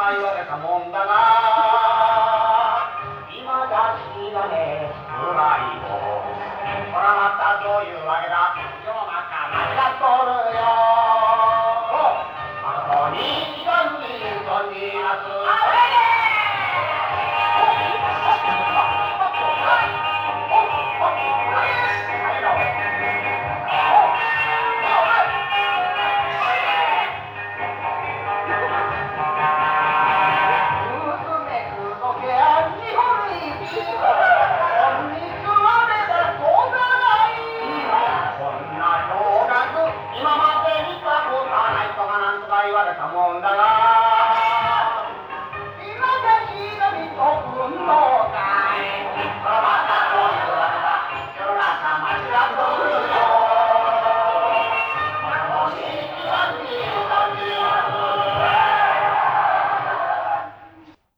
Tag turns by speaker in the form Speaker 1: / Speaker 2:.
Speaker 1: か言われたもんだが今じゃしがねうまいもこらまたどういうわけだ世の中間違っとるよあの子に存じます今まで見たことないとかなんとか言われたもんだが